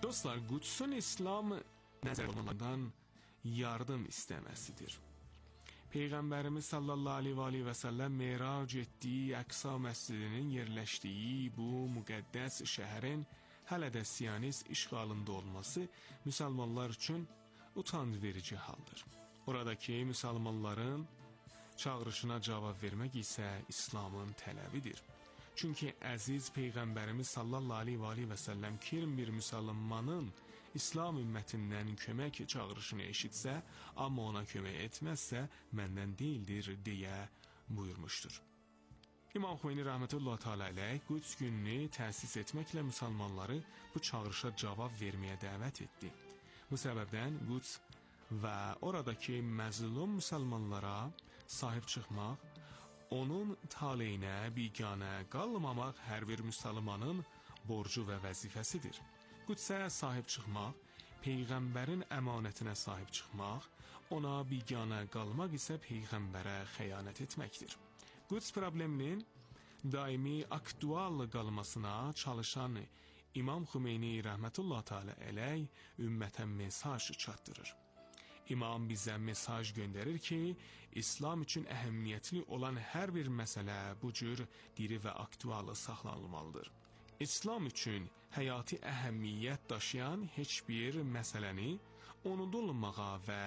Dostlar, Qudsun İslam nəzərdən yardım istəməsidir. Peyğəmbərimiz sallallahu aleyhi və səlləm merac etdiyi Əqsa məscidinin yerləşdiyi bu müqəddəs şəhərin hələ də Siyonist işğalında olması müsəlmanlar üçün utanc verici haldır. Oradakı müsəlmanların çağırışına cavab vermək isə İslamın tələbidir. Çünki əziz Peyğəmbərimiz sallallahu aleyhi və səlləm kim bir müsəlmanın İslam ümmətindən kömək çağırışını eşitsə, amma ona kömək etməzsə, məndən deyildir deyə buyurmuşdur. İmam Xomeyni rəhmətullah teala əleyh Qüds gününü təsis etməklə müsəlmanları bu çağırışa cavab verməyə dəvət etdi. Bu səbəbdən Qüds və oradakı məzlum müsəlmanlara sahib çıxmaq, onun taleyinə biganə qalmamaq hər bir müsəlmanın borcu və vəzifəsidir. Qüdsə sahib çıxmaq, Peyğəmbərin əmanətinə sahib çıxmaq, ona biganə qalmaq isə Peyğəmbərə xəyanət etməkdir. Qüds probleminin daimi aktual qalmasına çalışan İmam Xomeyni rəhmətullah teala əleyh ümmətə mesaj çatdırır. İmam bizə mesaj göndərir ki, İslam üçün əhəmiyyətli olan hər bir məsələ bu cür diri və aktual saxlanılmalıdır. İslam üçün həyati əhəmiyyət daşıyan heç bir məsələni unudulmağa və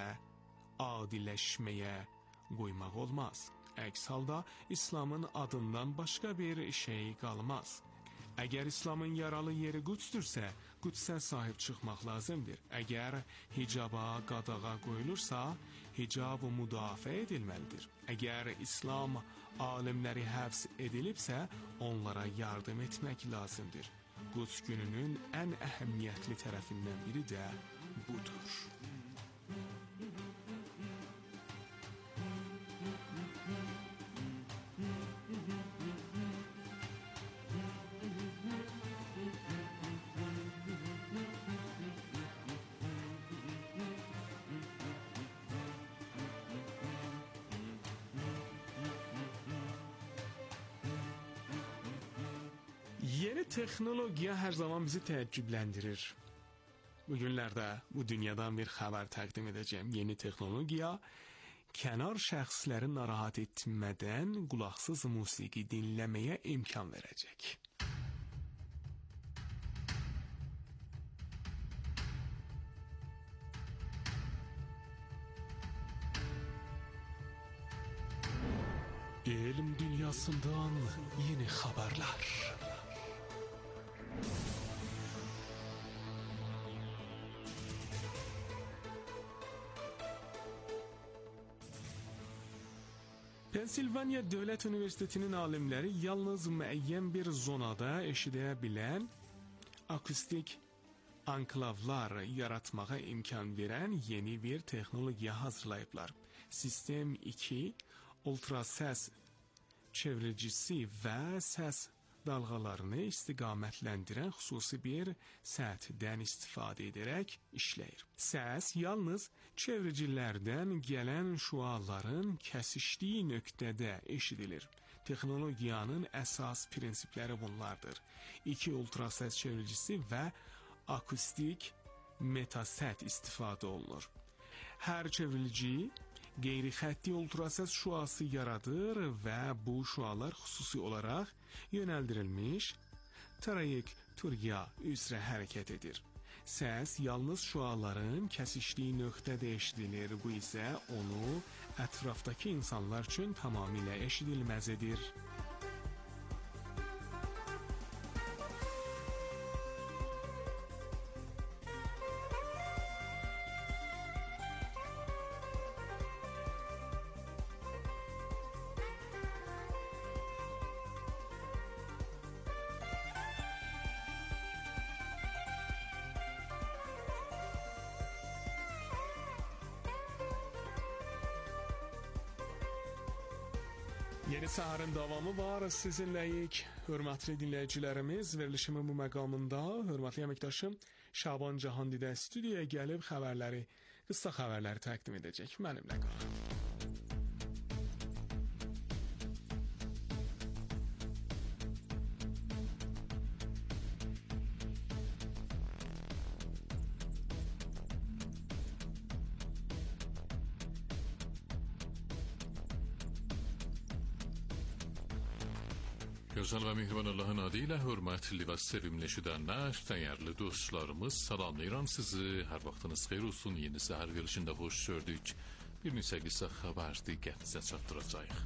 adiləşməyə qoymaq olmaz. Əks halda İslamın adından başqa bir şey qalmaz. Əgər İslamın yaralı yeri Qüdsdürsə, Qüdsə sahib çıxmaq lazımdır. Əgər hicaba qadağa qoyulursa, hicab müdafiə edilməlidir. Əgər İslam alimləri həbs edilibsə, onlara yardım etmək lazımdır. Qüds gününün ən əhəmiyyətli tərəfindən biri də budur. Yeni texnologiya hər zaman bizi təəccübləndirir. Bu günlərdə bu dünyadan bir xəbər təqdim edəcəm. Yeni texnologiya kənar şəxsləri narahat etmədən qulaqsız musiqi dinləməyə imkan verəcək. Elm dünyasından yeni xəbərlər. Pensilvaniya Dövlət Universitetinin alimləri yalnız müəyyən bir zonada eşidə bilən akustik anklavlar yaratmağa imkan verən yeni bir texnologiya hazırlayıblar. Sistem 2 ultrasəs çevricisi və səs dalğalarını istiqamətləndirən xüsusi bir səthdən istifadə edərək işləyir. Səs yalnız çevricilərdən gələn şüaların kəsişdiyi nöqtədə eşidilir. Texnologiyanın əsas prinsipləri bunlardır. 2 ultrasəs çevricisi və akustik metasət istifadə olunur. Hər çevrilici qeyri-xətti ultrasəs şüası yaradır və bu şüalar xüsusi olaraq yönəldirilmiş trayektoriya üzrə hərəkət edir. Səs yalnız şüaların kəsişdiyi nöqtədə eşidilir. Bu isə onu ətrafdakı insanlar üçün tamamilə eşidilməz edir. Yeni Səharın davamı var sizinləyik. Hörmətli dinləyicilərimiz, verilişimin bu məqamında hörmətli əməkdaşım Şaban Cahandidə studiyaya gəlib qısa xəbərləri təqdim edəcək. Mənimlə qalın. Gözəl və mehriban Allahın adı ilə hörmətli və sevimli eşidənlər, dəyərli dostlarımız, salamlayıram sizi. Hər vaxtınız xeyir olsun. Yeni səhər verilişində xoş gördük. Bir neçə qısa xəbər diqqətinizə çatdıracağıq.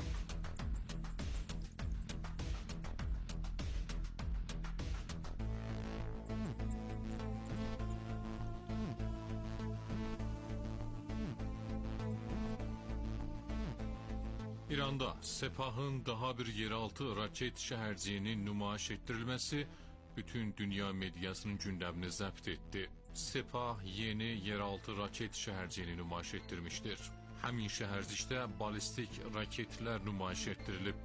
İranda Sepah'ın daha bir yeraltı raket şəhərciyinin nümayiş etdirilməsi bütün dünya medyasının gündəmini zəbt etdi. Sepah yeni yeraltı raket şəhərciyini nümayiş etdirmişdir. Həmin şəhərcikdə balistik raketlər nümayiş etdirilib.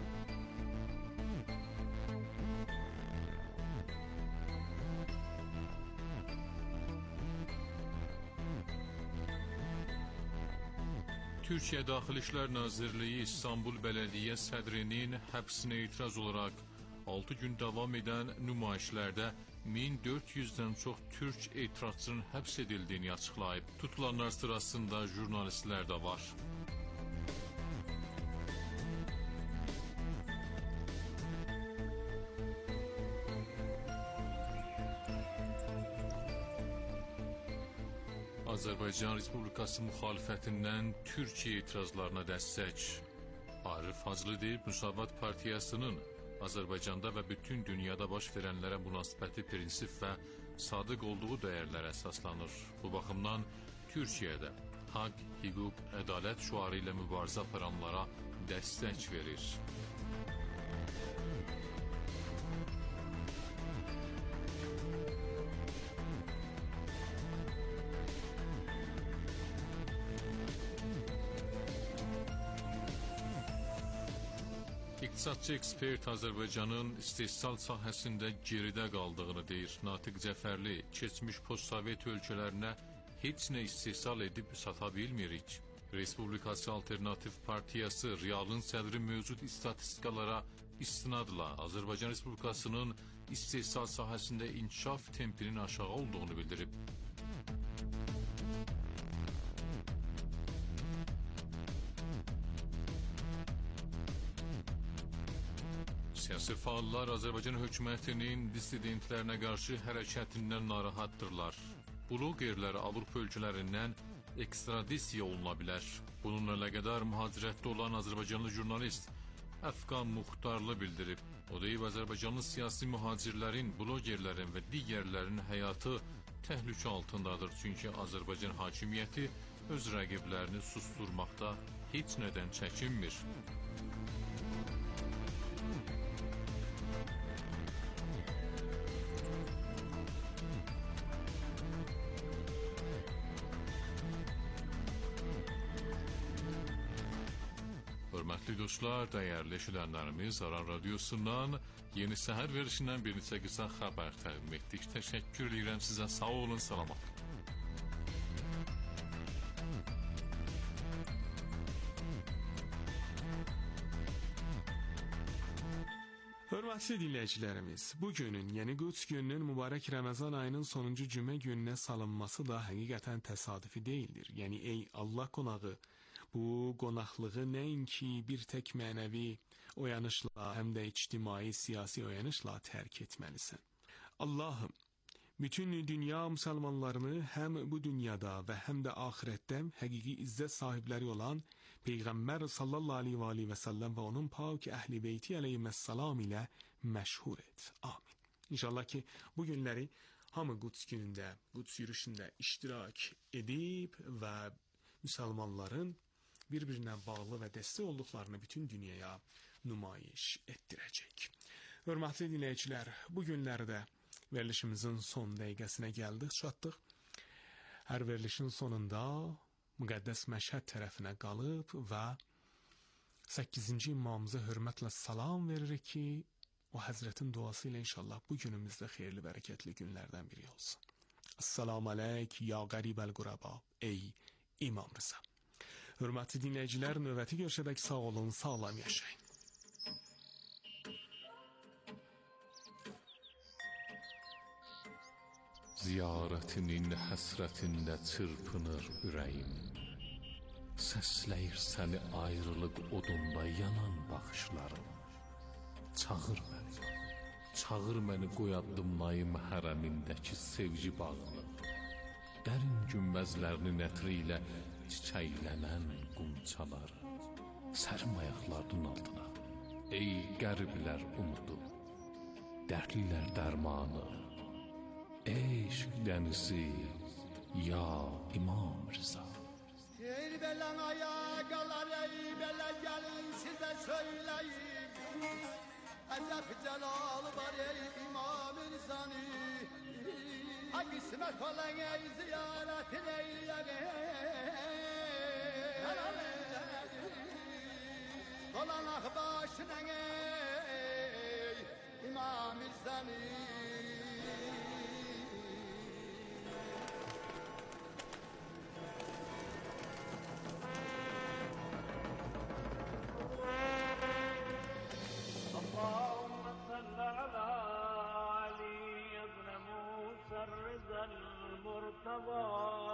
Türkiyə Daxili İşlər Nazirliyi İstanbul Bələdiyyə sədrinin həbsinə etiraz olaraq 6 gün davam edən nümayişlərdə 1400-dən çox türk etirazçının həbs edildiyini açıqlayıb. Tutulanlar sırasında jurnalistlər də var. Azərbaycan Respublikası müxalifətindən Türkiyə etirazlarına dəstək. Arif Hacılıdev Müsavat Partiyasının Azərbaycanda və bütün dünyada baş verənlərə münasibəti prinsip və sadıq olduğu dəyərlərə əsaslanır. Bu baxımdan Türkiyədə haqq, hüquq, ədalət şüarı ilə mübarizə aparanlara dəstək verir. İqtisadçı ekspert Azərbaycanın istehsal sahəsində geridə qaldığını deyir. Natiq Cəfərli, keçmiş postsovet ölkələrinə heç nə istehsal edib sata bilmirik. Respublikası Alternativ Partiyası Realın sədri mövcud istatistikalara istinadla Azərbaycan Respublikasının istehsal sahəsində inkişaf tempinin aşağı olduğunu bildirib. Siyasi faallar Azərbaycan hökumətinin dissidentlərinə qarşı hərəkətindən narahatdırlar. Blogerlər Avropa ölkələrindən ekstradisiya oluna bilər. Bununla əlaqədar mühacirətdə olan Azərbaycanlı jurnalist Əfqan Muxtarlı bildirib. O deyib, Azərbaycanlı siyasi mühacirlərin, blogerlərin və digərlərin həyatı təhlükə altındadır. Çünki Azərbaycan hakimiyyəti öz rəqiblərini susturmaqda heç nədən çəkinmir. Hörmətli dostlar, dəyərli eşidənlərimiz, Aran Radiosundan yeni səhər verişindən bir neçə qısa xəbər təqdim etdik. Təşəkkür edirəm sizə, sağ olun, salamat. Hörmətli dinləyicilərimiz, bugünün, yəni Quds gününün mübarək Ramazan ayının sonuncu cümə gününə salınması da həqiqətən təsadüfi deyildir. Yəni, ey Allah qonağı, bu qonaqlığı nəinki bir tək mənəvi oyanışla, həm də ictimai, siyasi oyanışla tərk etməlisən. Allahım, bütün dünya müsəlmanlarını həm bu dünyada və həm də axirətdə həqiqi izzət sahibləri olan Peyğəmbər sallallahu aleyhi və səlləm və onun pak əhl-i beyti əleyhissalam ilə məşhur et. Amin. İnşallah ki, bu günləri hamı Quds günündə, Quds yürüyüşündə iştirak edib və müsəlmanların bir-birinə bağlı və dəstək olduqlarını bütün dünyaya nümayiş etdirəcək. Hörmətli dinləyicilər, bu günlərdə verilişimizin son dəqiqəsinə gəldik, çatdıq. Hər verilişin sonunda müqəddəs Məşhəd tərəfinə qalıb və 8-ci imamımıza hörmətlə salam veririk ki, o Həzrətin duası ilə inşallah bu günümüzdə xeyirli, bərəkətli günlərdən biri olsun. Assalamu aleyk ya qəribəl quraba, ey İmam Rıza. Hörmətli dinləyicilər, növbəti görüşədək sağ olun, sağlam yaşayın. Ziyarətinin həsrətində çırpınır ürəyim. Səsləyir səni ayrılıq odunda yanan baxışlarım. Çağır məni qoy addımlayım hərəmindəki sevgi bağını. Dərin günbəzlərinin ətri ilə çiçəklənən qumçalar. Sərim ayaqlarının altına, ey qəriblər umudu, dərdlilər dərmanı, eşq dənizi, ya İmam Rıza. Ey belen ayakalar, ey bele gelin size söyleyeyim. Acep celal var ey İmam-ı Rıza'nı. Ha kısmet olan ey ziyaretin eyleyeyim. Dolan ahbaşına ey İmam-ı Rıza'nı. اللهم صل على علي بن موسى الرضا المرتضى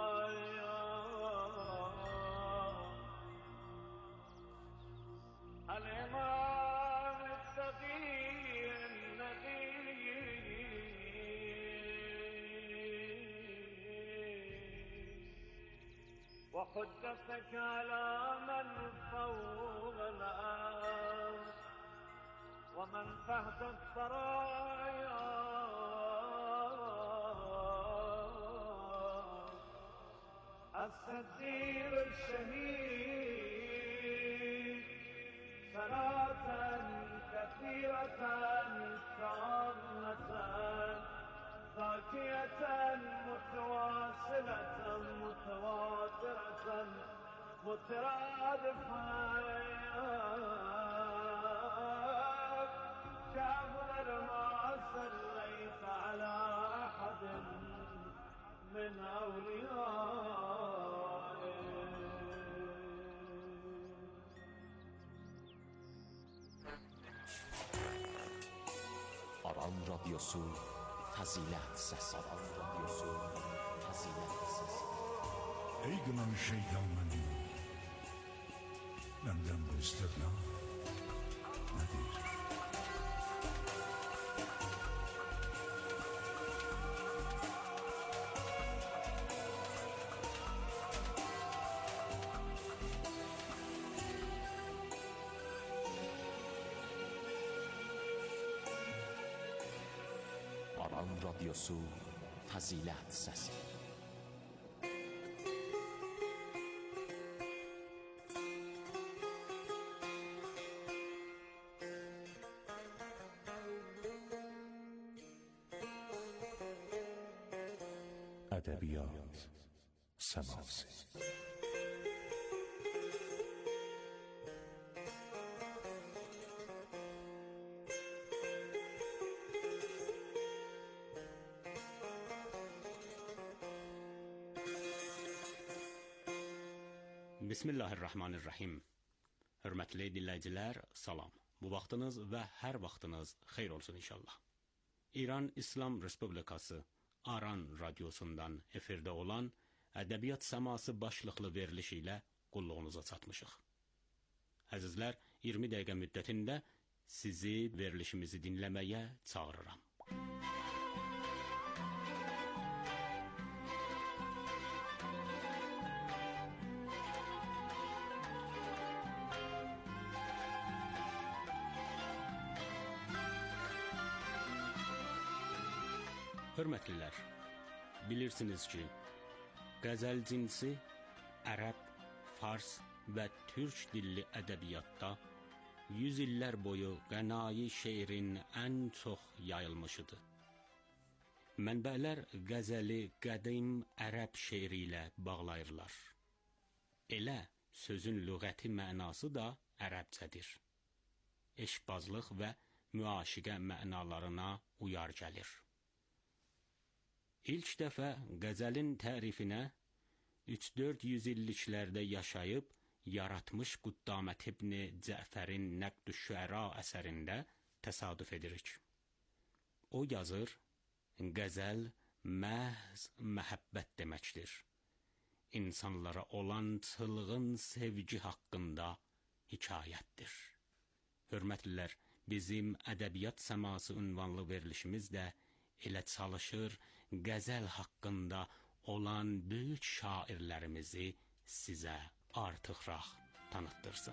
الإمام التقي النبي وحجتك على من فوق الأرض ومن تحت الثرايا السدير الشهيد صلاة كثيرة تامة باقية متواصلة متواترة مترادفة كأفضل ما صليت على أحد من أوليائك. Aran Radyosu Fazilet Sesi. Aran Radyosu Fazilet Sesi. Ey gınan şeytanın, benden bu istirna nedir? Aran Radyosu Fazilet Sesi. Edebiyat Seması. Bismillahirrahmanirrahim. Hörmətli dinləyicilər, salam. Bu vaxtınız və hər vaxtınız xeyir olsun inşallah. İran İslam Respublikası Aran Radyosundan efirdə olan Ədəbiyyat Səması başlıqlı verilişi ilə qulluğunuza çatmışıq. Əzizlər, 20 dəqiqə müddətində sizi verilişimizi dinləməyə çağırıram. Hörmətlilər, bilirsiniz ki, qəzəl cinsi ərəb, fars və türk dilli ədəbiyyatda 100 illər boyu qənayi şeirin ən çox yayılmışıdır. Mənbələr qəzəli qədim ərəb şeiri ilə bağlayırlar. Elə sözün lüğəti mənası da ərəbcədir. Eşqbazlıq və müaşiqə mənalarına uyar gəlir. İlk dəfə qəzəlin tərifinə 3-400 illiklərdə yaşayıb, yaratmış Quddamət ibn Cəfərin Nəqd-ü-Şüəra əsərində təsadüf edirik. O yazır, qəzəl məhz məhəbbət deməkdir. İnsanlara olan çılğın sevgi haqqında hekayətdir. Hörmətlilər, bizim ədəbiyyat səması ünvanlı verilişimiz də elə çalışır qəzəl haqqında olan böyük şairlərimizi sizə artıqraq tanıtdırsın.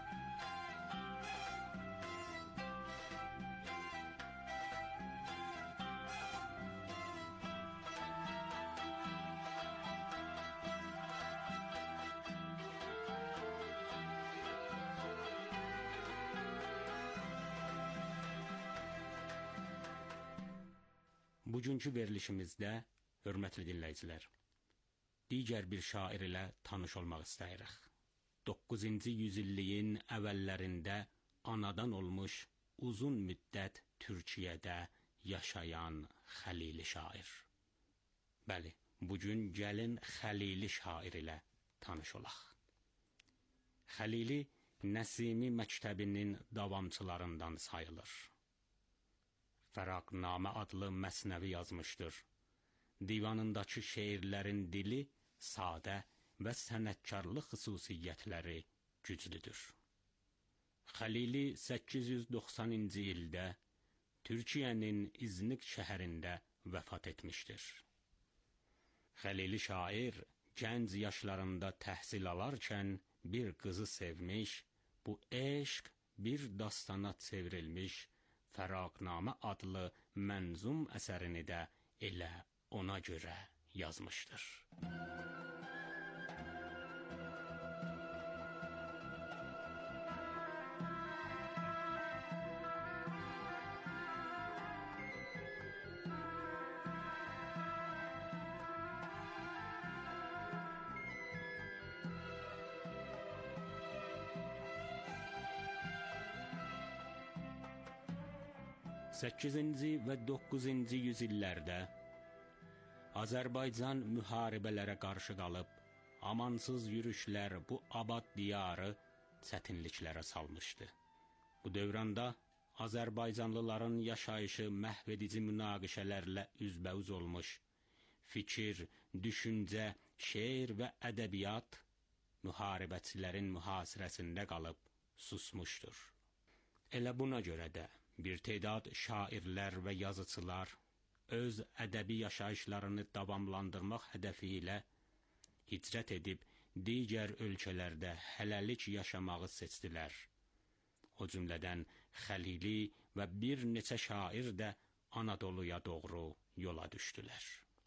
Bugünkü verilişimizdə, hörmətli dinləyicilər, digər bir şair ilə tanış olmaq istəyirik. 9-cu yüzilliyin əvvəllərində anadan olmuş, uzun müddət Türkiyədə yaşayan Xəlili şair. Bəli, bugün gəlin Xəlili şair ilə tanış olaq. Xəlili Nəsimi məktəbinin davamçılarından sayılır. Fəraqnamə adlı məsnəvi yazmışdır. Divanındakı şeirlərin dili sadə və sənətkarlıq xüsusiyyətləri güclüdür. Xəlili 890-cı ildə Türkiyənin İznik şəhərində vəfat etmişdir. Xəlili şair gənc yaşlarında təhsil alarkən bir qızı sevmiş, bu eşq bir dastana çevrilmiş Fəraqnamə adlı mənzum əsərini də elə ona görə yazmışdır. Səkkizinci və 9-cu yüzillərdə Azərbaycan müharibələrə qarşı qalıb, amansız yürüşlər bu abad diyarı çətinliklərə salmışdı. Bu dövranda Azərbaycanlıların yaşayışı məhvedici münaqişələrlə üzbəüz olmuş, fikir, düşüncə, şeir və ədəbiyyat müharibəçilərin mühasirəsində qalıb susmuşdur. Elə buna görə də bir tədad şairlər və yazıçılar öz ədəbi yaşayışlarını davamlandırmaq hədəfi ilə hicrət edib digər ölkələrdə hələlik yaşamağı seçdilər. O cümlədən Xəlili və bir neçə şair də Anadoluya doğru yola düşdülər.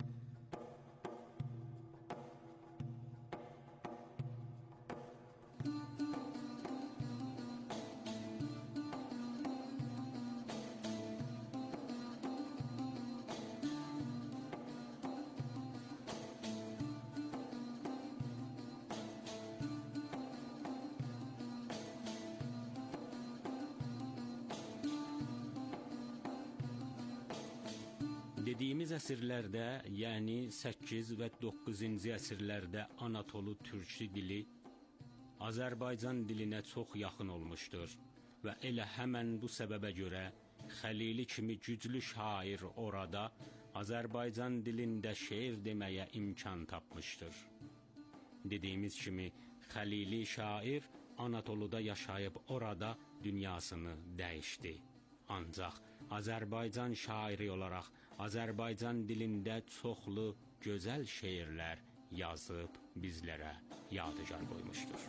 Dediyimiz əsrlərdə, yəni 8 və 9-cu əsrlərdə Anatolu türkçü dili Azərbaycan dilinə çox yaxın olmuşdur və elə həmən bu səbəbə görə Xəlili kimi güclü şair orada Azərbaycan dilində şeir deməyə imkan tapmışdır. Dediyimiz kimi Xəlili şair Anatoluda yaşayıb orada dünyasını dəyişdi. Ancaq Azərbaycan şairi olaraq Azərbaycan dilində çoxlu gözəl şeirlər yazıb bizlərə yadigar qoymuşdur.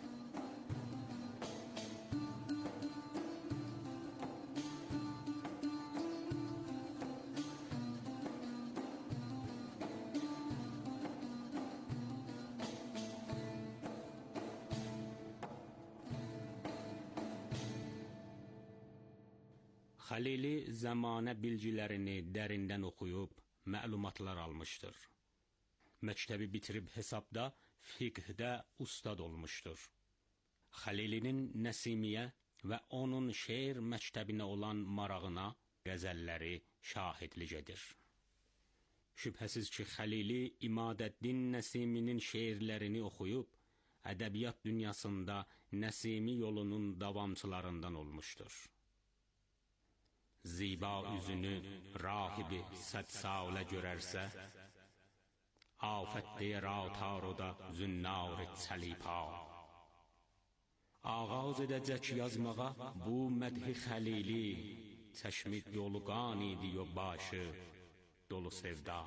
Xəlili zəmanə bilgilərini dərindən oxuyub, məlumatlar almışdır. Məktəbi bitirib hesabda, fiqhdə ustad olmuşdur. Xəlilinin Nəsimiyə və onun şeir məktəbinə olan marağına qəzəlləri şahidlik edir. Şübhəsiz ki, Xəlili İmadəddin Nəsiminin şeirlərini oxuyub, ədəbiyyat dünyasında Nəsimi yolunun davamçılarından olmuşdur. Ziba üzünü rahibi sədsalə görərsə, afət deyər ataroda zünnarı çəlipa. Ağaz edəcək yazmağa bu mədhi xəlili, çəşmi doluqan idi o başı, dolu sevda.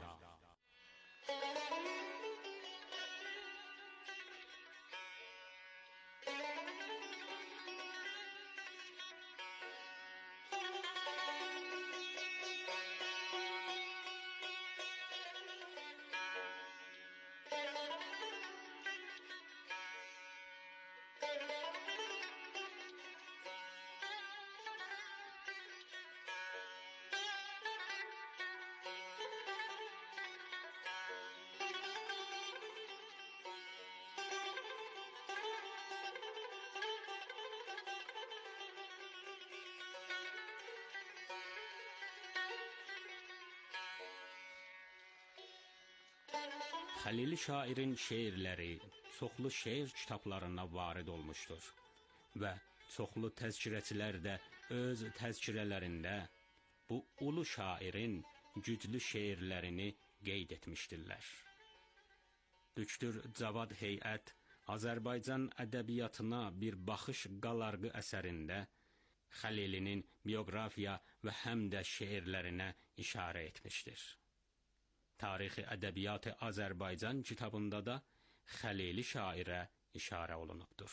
Xəlili şairin şeirləri çoxlu şeir kitablarına varid olmuşdur və çoxlu təzkirəçilər də öz təzkirələrində bu ulu şairin güclü şeirlərini qeyd etmişdirlər. Dükdür Cavad Heyət Azərbaycan ədəbiyyatına bir baxış qalarğı əsərində Xəlilinin bioqrafiya və həm də şeirlərinə işarə etmişdir. Tarixi Ədəbiyyat-ı Azərbaycan kitabında da Xəlili şairə işarə olunubdur.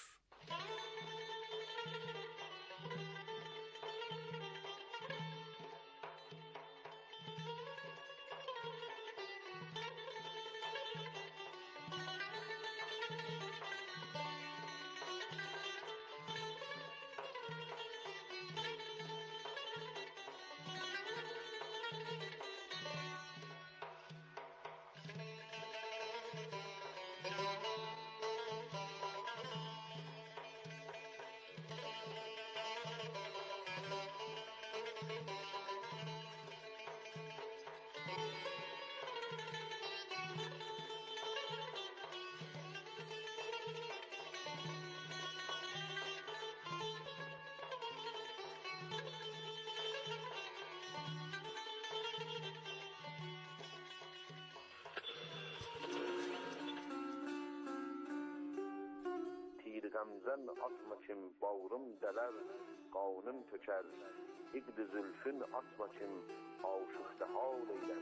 Gamzen atmaçım bağrım deler, qanım töker. İqd zülfün atmaçım aşıqda hal eyler.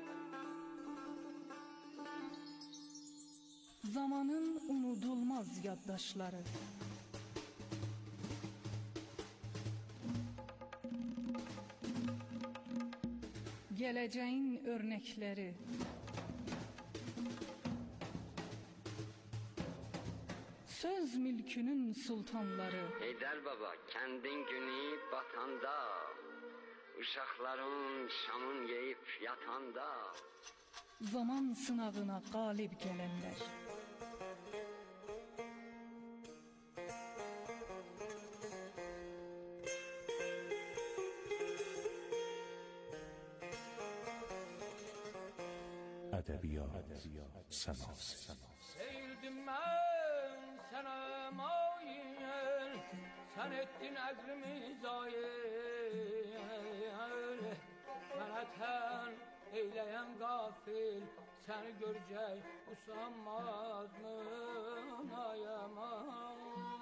Zamanın unudulmaz yaddaşları. Geleceğin örnekleri. Söz mülkünün sultanları. Heydər baba, kəndin günü batanda, uşaqların şamın yeyib yatanda, zaman sınavına qalib gələnlər. Ədəbiyyat səması. Eğildim mən sənə mail, sən etdin əqlimi zayil. Mənə tən eyləyən qafil, səni görəcək usanmaz mı ayaman?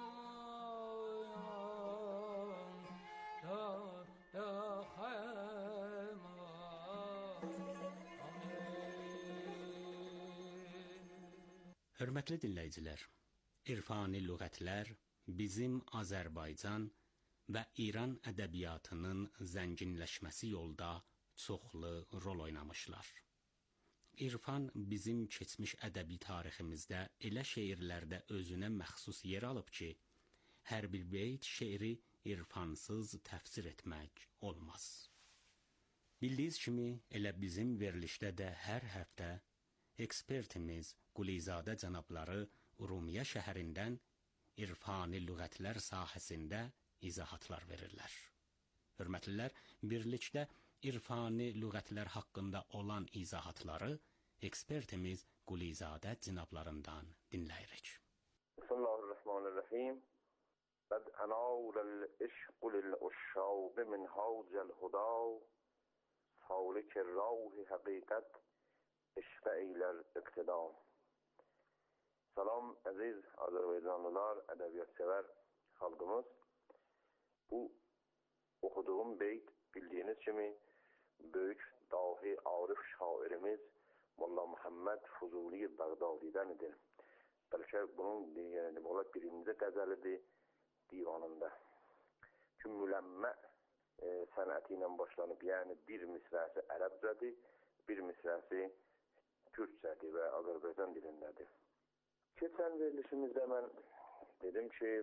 Hörmətli dinləyicilər, İrfani lüğətlər bizim Azərbaycan və İran ədəbiyyatının zənginləşməsi yolda çoxlu rol oynamışlar. İrfan bizim keçmiş ədəbi tariximizdə elə şeirlərdə özünə məxsus yer alıb ki, hər bir beyt şeiri irfansız təfsir etmək olmaz. Bildiyiniz kimi, elə bizim verilişdə də hər həftə ekspertimiz Qulizadə cənabları Urumiyyə şəhərindən İrfani lüğətlər sahəsində izahatlar verirlər. Hörmətlilər, birlikdə İrfani lüğətlər haqqında olan izahatları ekspertimiz Qulizadə cənablarından dinləyirik. Bismillahirrahmanirrahim. Bəd ənavləl işqu lil-uşşaq min havcəl huda, salik-i rauhi həqiqət işbə eylər iqtida. Salam əziz Azərbaycanlılar, ədəbiyyat sevər xalqımız. Bu oxuduğum beyt bildiyiniz kimi böyük dahi arif şairimiz Molla Muhammed Fuzuli Bağdadi'dən idi. Bəlkə bunun demək olar birinci qəzəlidir divanında. Ki müləmmə sənəti ilə başlanıb, yəni bir misrəsi ərəbcədir, bir misrəsi türkçədir və Azərbaycan dilindədir. Keçən verilişimizdə mən dedim ki,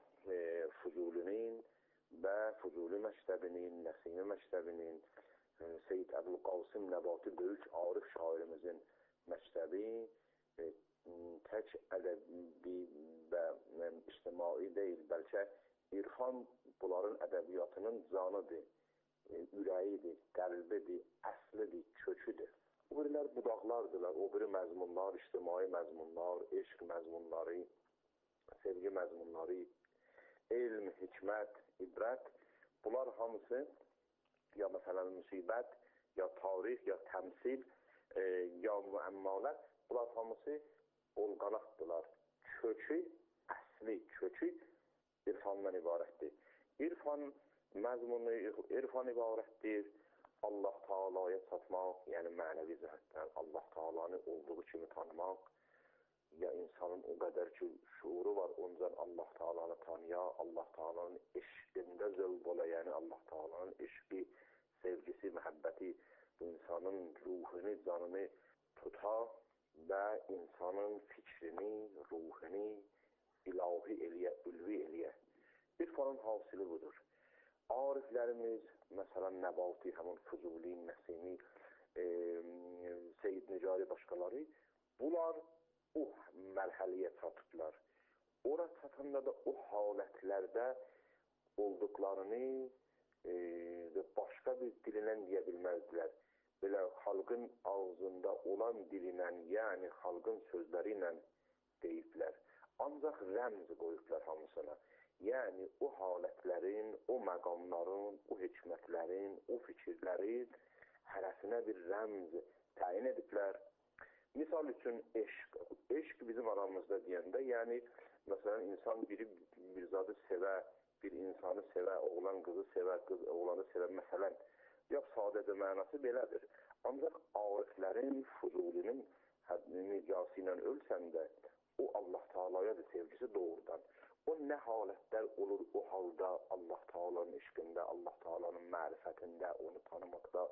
Fuzulinin və Fuzuli məktəbinin, Nəsimi məktəbinin, Seyyid Əbülqasım Nəbati böyük arif şairimizin məktəbi tək ədəbi və ictimai deyil, bəlkə İrfan bunların ədəbiyyatının canıdır, ürəyidir, qəlbidir, əslidir, köküdür. O birilər budaqlardırlar, o biri məzmunlar, ictimai məzmunlar, eşq məzmunları, sevgi məzmunları, elm, hikmət, ibrət, bunlar hamısı ya məsələn müsibət, ya tarix, ya təmsil, ya müəmmalət, bunlar hamısı olqanaqdırlar. Kökü, əsli kökü İrfandan ibarətdir. İrfan məzmunu, İrfan ibarətdir. Allah Taala'ya çatmaq, yəni mənəvi cəhətdən Allah Taala'nı olduğu kimi tanımaq, ya insanın o qədər ki şuuru var, ondan Allah Taala'nı tanıya, Allah Taala'nın eşqində zövq ola, yəni Allah Taala'nın eşqi, sevgisi, məhəbbəti bu insanın ruhunu, canını tuta və insanın fikrini, ruhunu ilahi eləyə, ülvi eləyə. İrfanın hasili budur. Ariflərimiz, məsələn, Nəbati, həmin Fuzuli, Nəsimi, Seyyid Nicari başqaları, bunlar o mərhəliyə çatıblar. Ora çatanda da o halətlərdə olduqlarını başqa bir dilinən deyə bilməzdilər. Belə xalqın ağzında olan dilinən, yəni xalqın sözləri ilə deyiblər. Ancaq rəmz qoyublar hamısına. Yəni o halətlərin, o məqamların, o hikmətlərin, o fikirlərin hərəsinə bir rəmz təyin ediblər. Misal üçün eşq. Eşq bizim aramızda deyəndə, yəni məsələn insan biri bir zadı sevə, bir insanı sevə, oğlan qızı sevə, qız oğlanı sevə, məsələn, yox sadəcə mənası belədir. Ancaq ariflərin, Fuzulinin nigası ilə ölsəndə o Allah Taala'ya da sevgisi doğrudan. O nə halətlər olur o halda Allah Taala'nın eşqində, Allah Taala'nın mərifətində, onu tanımaqda,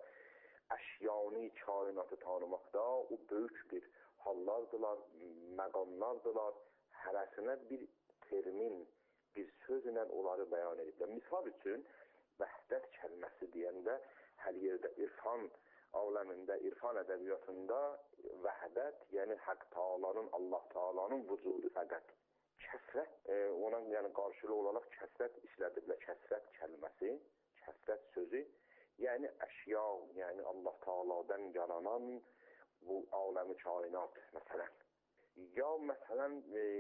əşyani kainatı tanımaqda o böyük bir hallardılar, məqamlardılar. Hərəsinə bir termin, bir sözlə onları bəyan ediblər. Misal üçün, vəhdət kəlməsi deyəndə hər yerdə İrfan aləmində, İrfan ədəbiyyatında vəhdət, yəni Haqq Taala'nın, Allah Taala'nın vücudu fəqət. Kəsrət, ona yəni qarşılığı olaraq kəsrət işlədiblər. Kəsrət kəlməsi, kəsrət sözü, yəni əşya, yəni Allah Taala'dan yaranan bu aləmi kainat, məsələn. Ya məsələn,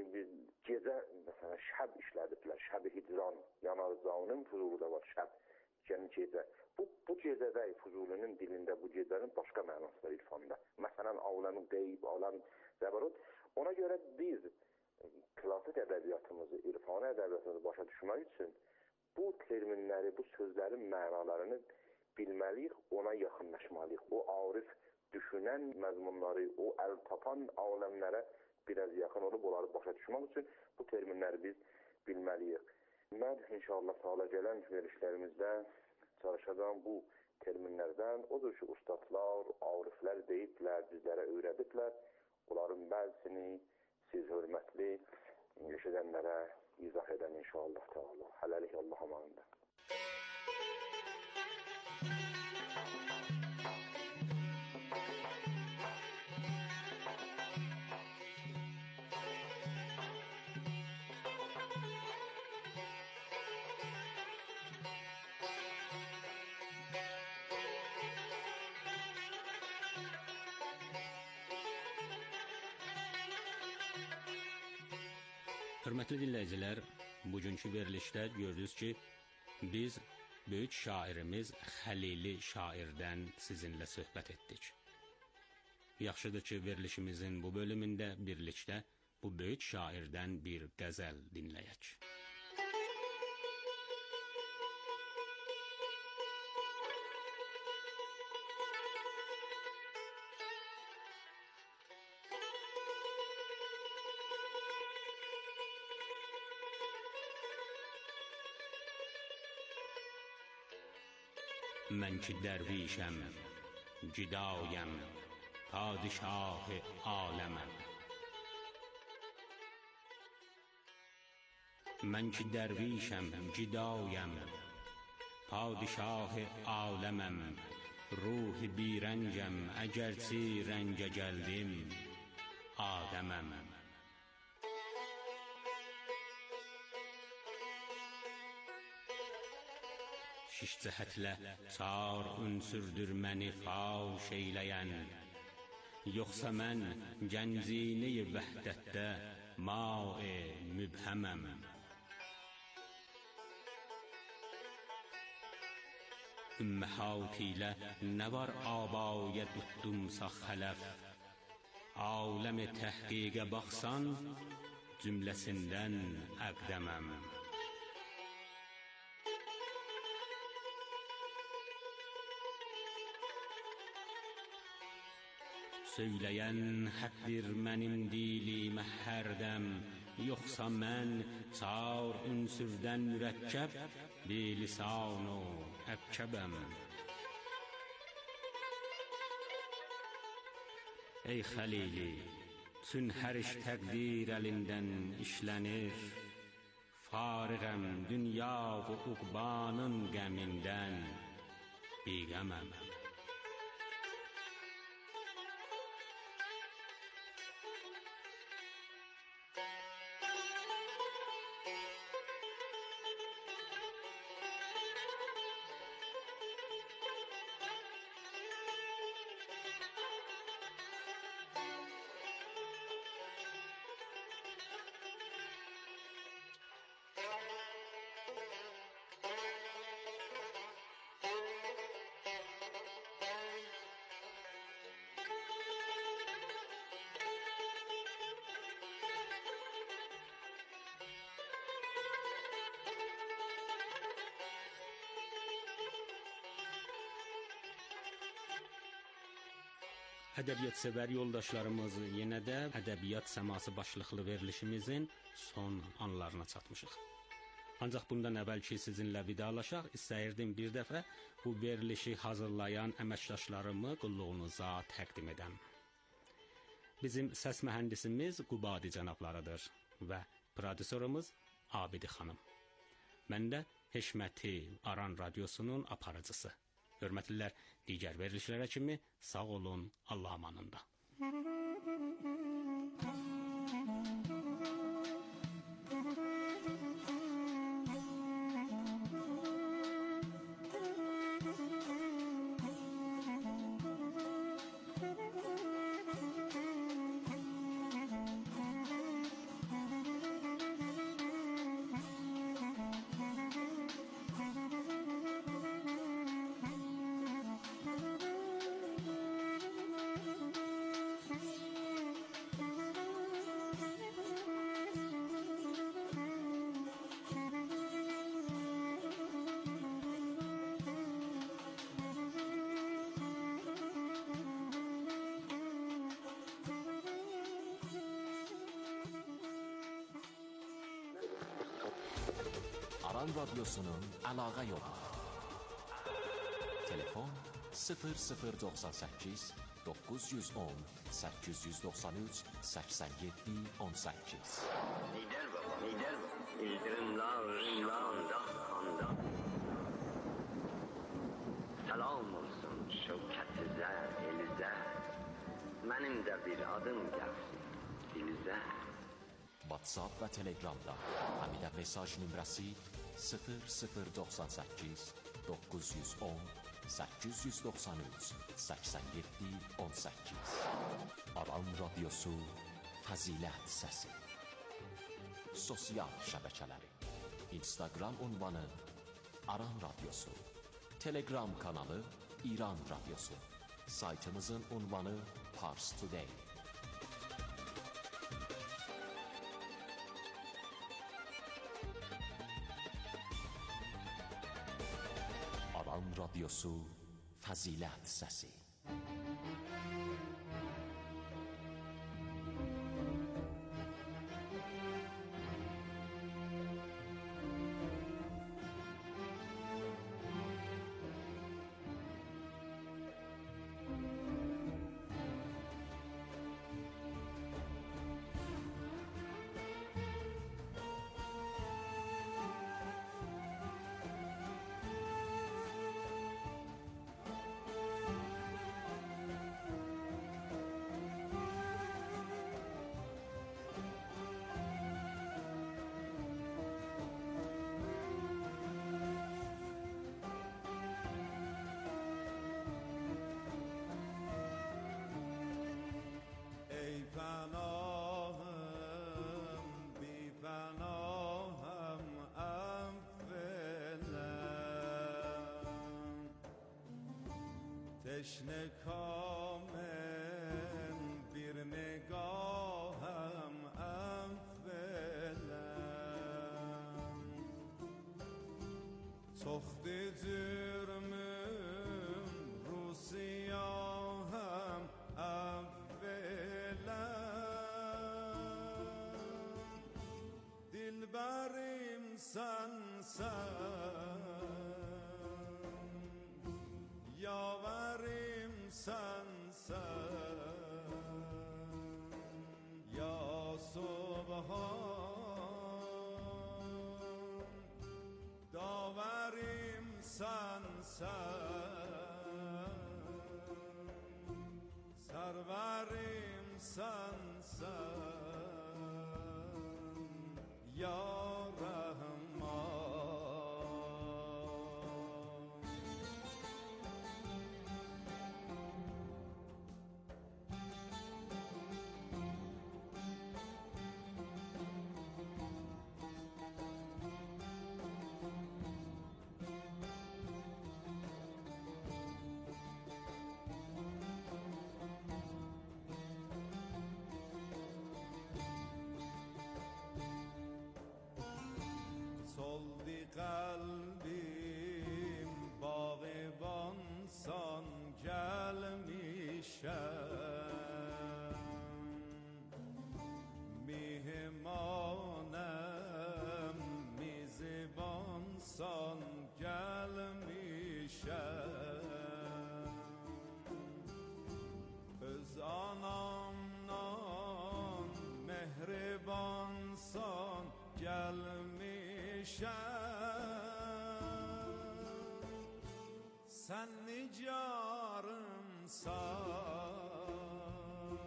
gecə, məsələn, şəb işlədiblər, şəb-i hicran, yanarcanın Fuzuluda var, şəb, yəni gecə. Bu gecədə, Fuzulinin dilində bu gecənin başqa mənası var İrfanda. Məsələn, aləmi qeyb, aləm zəbarut. Ona görə biz klasik ədəbiyyatımızı, İrfani ədəbiyyatımızı başa düşmək üçün bu terminləri, bu sözlərin mənalarını bilməliyik, ona yaxınlaşmalıyıq. O arif düşünən məzmunları, o əl tapan aləmlərə biraz yaxın olub, onları başa düşmək üçün bu terminləri biz bilməliyik. Mən inşallah sağla gələn verilişlərimizdə çalışacağım bu terminlərdən, odur ki, ustadlar, ariflər deyiblər, bizlərə öyrədiblər. Onların bəzisini siz hörmətli eşidənlərə izah edən inşallah Teala. Hələlik Allah amanında. Hörmətli dinləyicilər, bugünkü verilişdə gördünüz ki, biz böyük şairimiz Xəlili şairdən sizinlə söhbət etdik. Yaxşıdır ki, verilişimizin bu bölümündə birlikdə bu böyük şairdən bir qəzəl dinləyək. Mən ki dərvişəm, cidayəm, padişah-ı aləməm. Mən ki dərvişəm, cidayəm, padişah-ı aləməm. Ruhi birəncəm, əgərçi rəngə gəldim, Adəməm. Şiş cəhətlə çar ünsürdür məni faş eyləyən, yoxsa mən gəncini-i vəhdətdə ma-i mübhəməm. Ümməhət ilə nə var abaya tutdumsa xələf, aləm-i təhqiqə baxsan, cümləsindən əqdəməm. Söyləyən həqdir mənim dilimə hərdəm, yoxsa mən çar ünsürdən mürəkkəb, bilisan-u əbkəbəm. Ey xəlili, çün hər iş təqdir əlindən işlənir, fariğəm dünya və uqbanın qəmindən biğəməm. Ədəbiyyat-sevər yoldaşlarımız, yenə də Ədəbiyyat Səması başlıqlı verilişimizin son anlarına çatmışıq. Ancaq bundan əvvəl ki sizinlə vidalaşaq, istəyirdim bir dəfə bu verilişi hazırlayan əməkdaşlarımı qulluğunuza təqdim edəm. Bizim səs mühəndisimiz Qubadi cənablarıdır və prodüserimiz Abidi xanım. Mən də Heşməti Aran Radiosunun aparıcısı. Hörmətlilər, digər verilişlərə kimi sağ olun, Allah amanında. Aran Radyosu'nun əlaqə yolu. Telefon 0098 910 893 87 18. Lider baba, İldırımlar, anda. Salam olsun şevkətizə, elizə, mənim də bir adım gəlsin dilizə. WhatsApp və Telegramda həmidə mesaj nömrəsi 0098 910 893 87 18. Aran Radyosu Fəzilət Səsi. Sosial şəbəkələri: Instagram ünvanı Aran Radyosu, Telegram kanalı İran Radyosu, saytımızın ünvanı Pars Today. Aran Radyosu Fəzilət Səsi. تشنه کامن bir نگاهم اولم تخت جرمم رو سیاهم اولم دلبریم sensen yaverim sensen ya subhan daverim sensen serverim sensen ya soldi kalbim bağban san gelmişem mihmanem mizban san gelmişem öz anamdan mehriban san gelmişem sen nicarımsan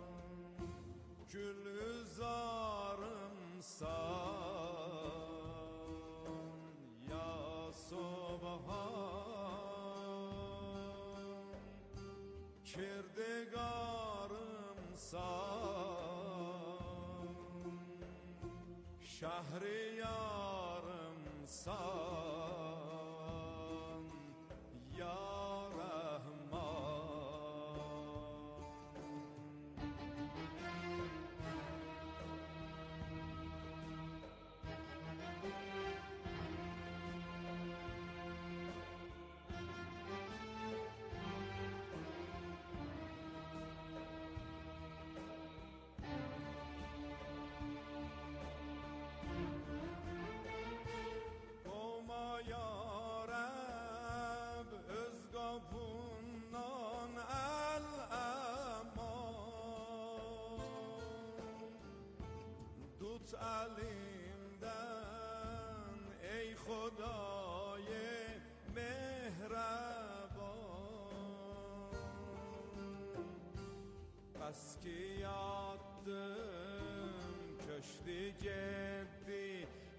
gülzarımsan ya subhan kirdigarımsan şehriyarımsan ya elimden ey Xudای mehreban bas ki yattım köştü gitti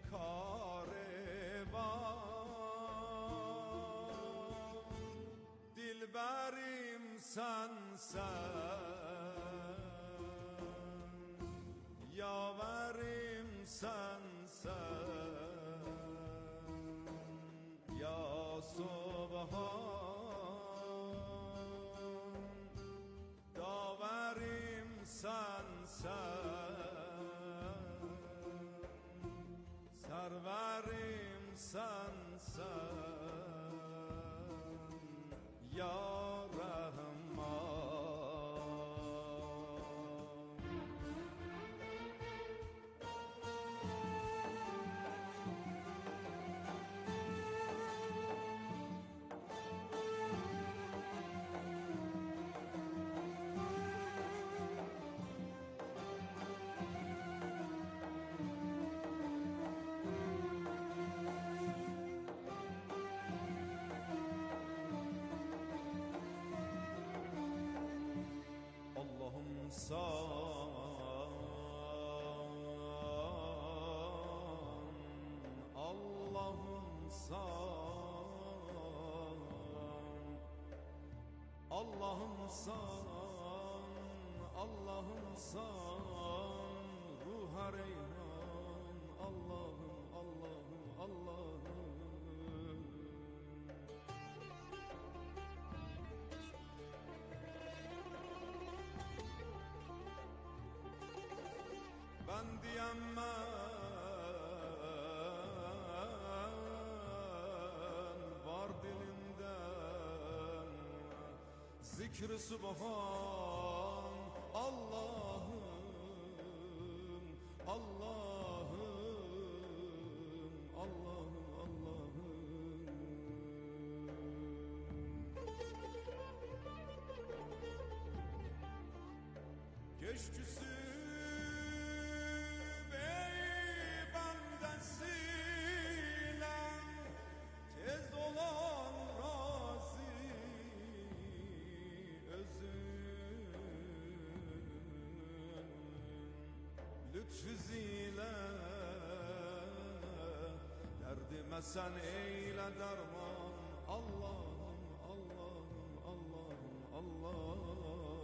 kariban dilberim sensen yaverim sensen ya subhan daverim sensen serverim sensen ya Allah'ım san, Allah'ım san, ruha reyhan, Allah'ım, Allah'ım, Allah'ım. Hastayım ben, var dilimden zikr-i subhan. Allah'ım, Allah'ım, Allah'ım, Allah'ım. Geçküsü bey bandesiyle tez olan razi özün lütfüziyle derdime sen eyle derman. Allah'ım, Allah'ım, Allah'ım, Allah'ım.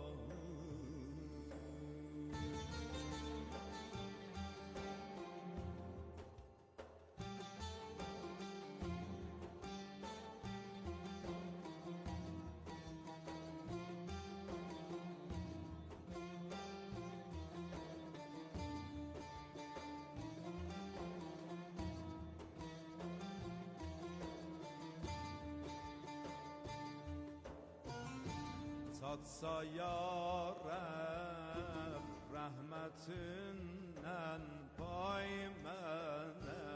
Tatsa ya Rab rahmetinden pay mənə,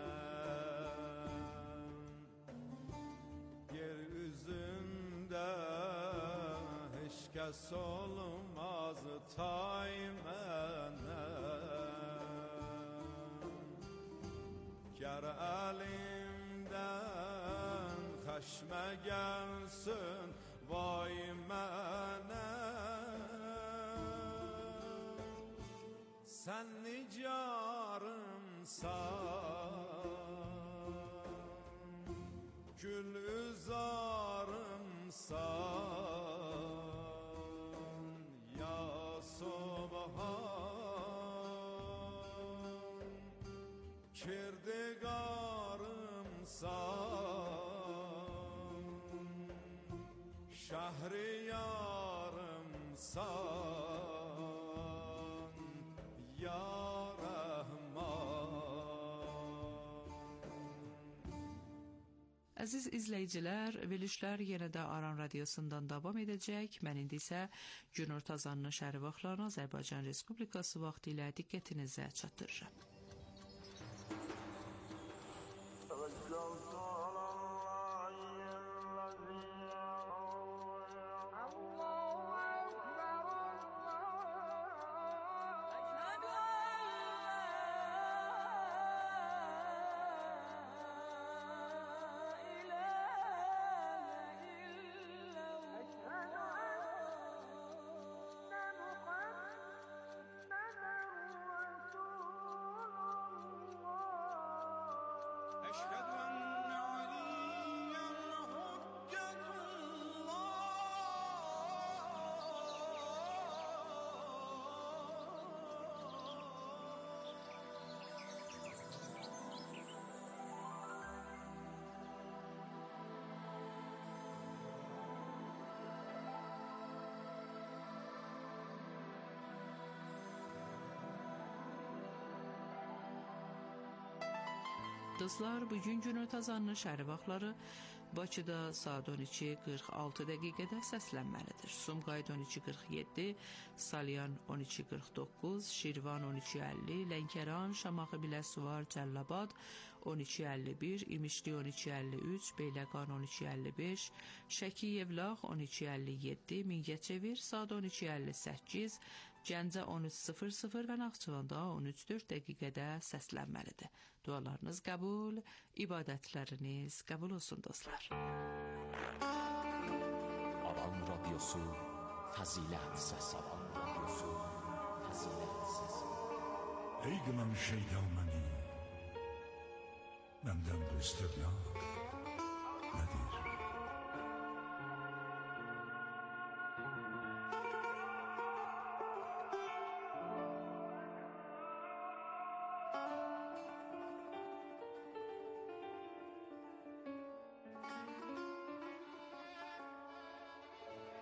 yer üzündə heç kəs olmaz tay mənə. Gər əlimdən xəşmə gəlsin vay mənə, sən nicarımsan, gül üzarımsan, ya Subhan, kirdigarımsan, şahriyarımsan, ya Əziz izləyicilər, verilişlər yenə də Aran Radiosundan davam edəcək. Mən indi isə günorta azanının şəhəri vaxtlarını Azərbaycan Respublikası vaxtı ilə diqqətinizə çatdırıram. Dostlar, bugün günorta azanının şəhəri vaxtları Bakıda saat 12:46 dəqiqədə səslənməlidir. Sumqayıt 12:47, Salyan 12:49, Şirvan 12:50, Lənkəran, Şamaxı, Biləsuvar, Cəllabad 12:51, İmişli 12:53, Beyləqan 12:55, Şəki, Yevlax 12:57, Mingəçevir saat 12:58, Gəncə 13:00 və Naxçıvanda 13:04 dəqiqədə səslənməlidir. Dualarınız qəbul, ibadətləriniz qəbul olsun dostlar. Aran Radyosu Fəzilət Səsi. Aran Radyosu Fəzilət Səsi. Ey qılan şeytan məni, məndən bu istirnaq nədir?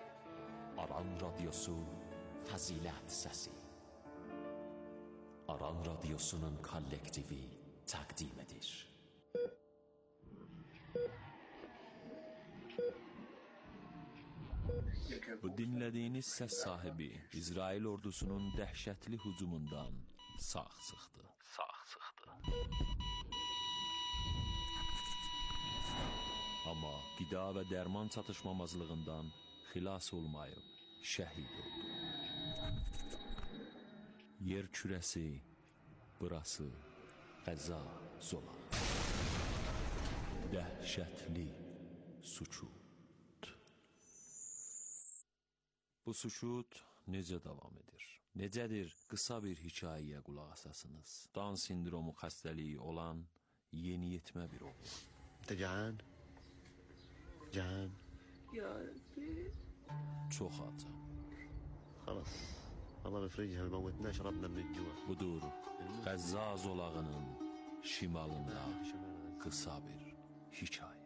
Aran Radyosu Fəzilət Səsi. Aran Alan Radyosu'nun kollektivi takdim edir. Bu dinlədiyiniz səs sahibi İsrail ordusunun dəhşətli hücumundan sağ çıxdı. Amma qida və dərman çatışmamazlığından xilas olmayıb şəhid oldu. Yer kürəsi, burası Qəzza zolağı. Dəhşətli sükut. Bu sükut necə davam edir? Necədir qısa bir hekayəyə qulaq asasınız? Down sindromu xəstəliyi olan yeniyetmə bir oğul. Can. Çox acam. خلاص الله بفرجها ويموتنا شربنا من الجوع. Budur Qəzza zolağının şimalında qısa bir hekayə.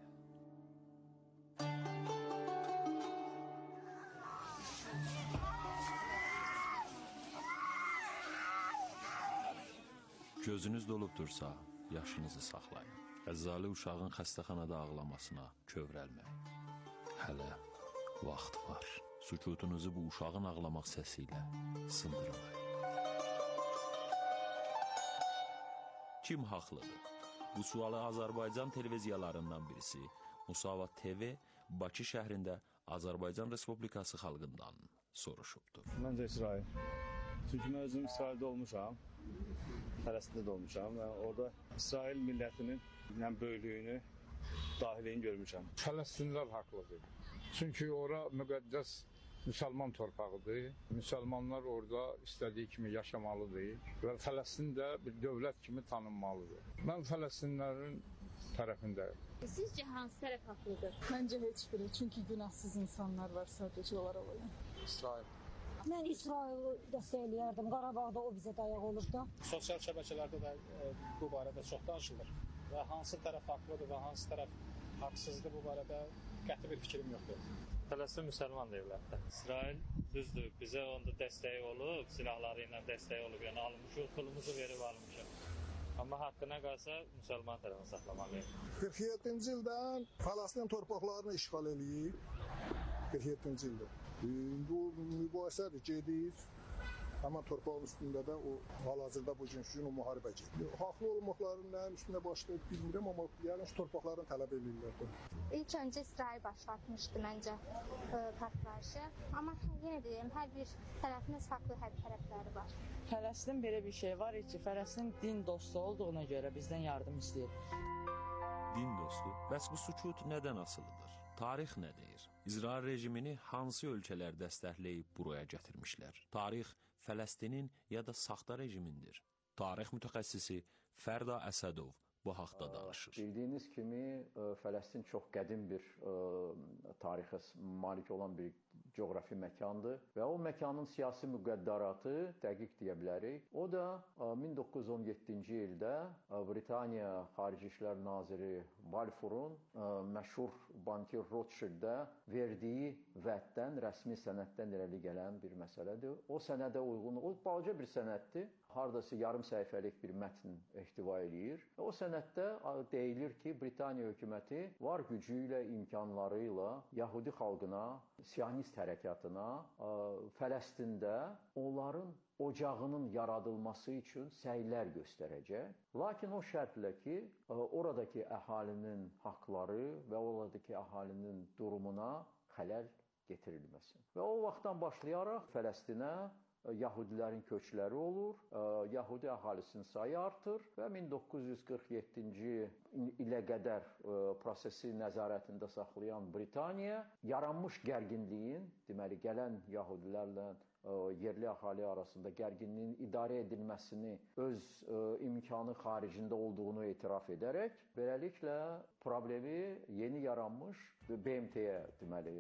Gözünüz dolubdursa, yaşınızı saxlayın. Qəzzalı uşağın xəstəxanada ağlamasına kövrəlməyin. Hələ vaxt var. Sükutunuzu bu uşağın ağlamaq səsi ilə sındırmayın. Kim haqlıdır? Bu sualı Azərbaycan televiziyalarından birisi Musavat TV Bakı şəhrində Azərbaycan Respublikası xalqından soruşubdur. Məncə İsrail. Çünki mən özüm İsraildə olmuşam. Fələstində də olmuşam və orada İsrail millətinin böyüklüyünü, dahiliyini görmüşəm. Fələstinlər haqlıdır. Çünki ora müqəddəs müsəlman torpağıdır. Müsəlmanlar orada istədiyi kimi yaşamalıdır və Fələstin də bir dövlət kimi tanınmalıdır. Mən Fələstinlərin tərəfindəyim. Sizcə hansı tərəf haqlıdır? Məncə heç biri. Çünki günahsız insanlar var sadəcə olaraq olan. İsrail. Mən İsraili dəstəkləyərdim. Qarabağda o bizə dayaq olub da. Sosial şəbəkələrdə də bu barədə çox danışılır və hansı tərəf haqlıdır və hansı tərəf haqsızdır bu barədə qəti bir fikrim yoxdur. Fələstin müsəlman dövlətdir. İsrail düzdür, bizə onda dəstəyi olub, silahları ilə dəstəyi olub, yəni almışıq, pulumuzu verib almışıq. Amma haqqına qalsa müsəlman tərəfini saxlamalıyıq. 47-ci ildən Fələstin torpaqlarını işğal eləyib. 47-ci ildə. Bu mübahisədir, gedir. Həmən torpağın üstündə də o hal-hazırda bu gün o müharibə gedir. Haqlı olmaqların nəyin üstündə başlayıb bilmirəm, amma yalnız torpaqların tələb edirlər. İlk öncə İsrail başlatmışdı məncə partlayışı. Amma yenə deyirəm, hər bir tərəfimiz haqlı, hər tərəfləri var. Fələstin belə bir şey var ki, Fələstin din dostu olduğuna görə bizdən yardım istəyir. Din dostu? Bəs bu sükut nədən asılıdır? Tarix nə deyir? İsrail rejimini hansı ölkələr dəstəkləyib buraya gətirmişlər? Tarix Fələstinin ya da saxta rejimindir. Tarix mütəxəssisi Fərda Əsədov bu haqda danışır. Bildiyiniz kimi Fələstin çox qədim bir tarixə malik olan bir coğrafi məkandır və o məkanın siyasi müqəddəratı dəqiq deyə bilərik. O da 1917-ci ildə Britaniya Xarici İşlər Naziri Balfourun məşhur bankir Rothschilddə verdiyi vəddən, rəsmi sənəddən irəli gələn bir məsələdir. O sənədə uyğun, o balaca bir sənəddir. Hardasa yarım səhifəlik bir mətn ehtiva eləyir. O sənəddə deyilir ki, Britaniya hökuməti var gücü ilə, imkanları ilə Yahudi xalqına, Siyonist hərəkatına, Fələstində onların ocağının yaradılması üçün səylər göstərəcək. Lakin o şərtlə ki, oradakı əhalinin haqları və oradakı əhalinin durumuna xələl getirilməsin. Və o vaxtdan başlayaraq Fələstinə Yahudilərin köçləri olur, Yahudi əhalisinin sayı artır və 1947-ci ilə qədər prosesi nəzarətində saxlayan Britaniya yaranmış gərginliyin, deməli gələn Yahudilərlə yerli əhali arasında gərginliyin idarə edilməsini öz imkanı xaricində olduğunu etiraf edərək, beləliklə problemi yeni yaranmış BMT-yə deməli